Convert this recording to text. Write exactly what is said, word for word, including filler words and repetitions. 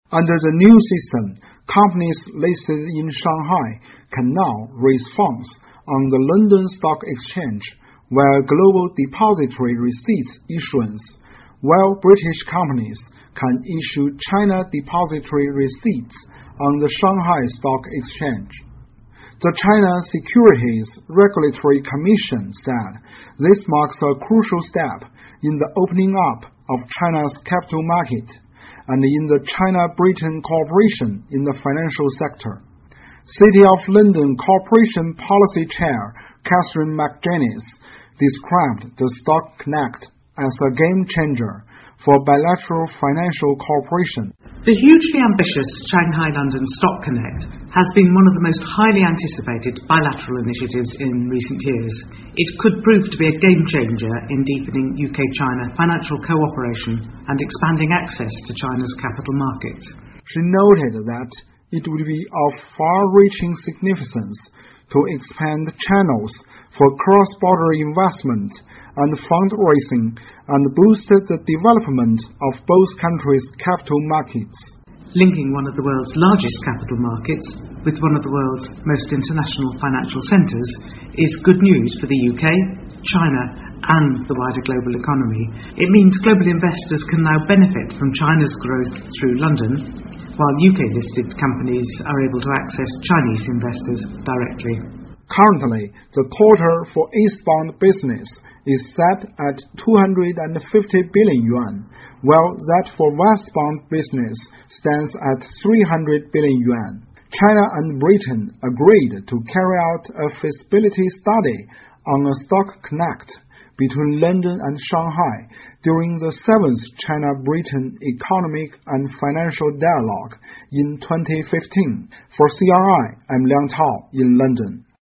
Under the new system, companies listed in Shanghai can now raise funds on the London Stock Exchange via global depository receipt issuance, while British companies can issue China depository receipts on the Shanghai Stock Exchange. The China Securities Regulatory Commission said this marks a crucial step in the opening up of China's capital market and in the China-Britain cooperation in the financial sector. City of London Corporation Policy Chair Catherine McGuinness described the Stock Connect as a game changer for bilateral financial cooperation. The hugely ambitious Shanghai-London Stock Connect has been one of the most highly anticipated bilateral initiatives in recent years. It could prove to be a game changer in deepening U K-China financial cooperation and expanding access to China's capital markets. She noted that it would be of far-reaching significance to expand channels for cross-border investment and fundraising and boost the development of both countries' capital markets. Linking one of the world's largest capital markets with one of the world's most international financial centres is good news for the U K, China and the wider global economy. It means global investors can now benefit from China's growth through London, while U K-listed companies are able to access Chinese investors directly. Currently, the quota for eastbound business is set at two hundred fifty billion yuan, while that for westbound business stands at three hundred billion yuan. China and Britain agreed to carry out a feasibility study on a Stock Connect between London and Shanghai during the seventh China-Britain Economic and Financial Dialogue in twenty fifteen. For C R I, I'm Liang Tao in London.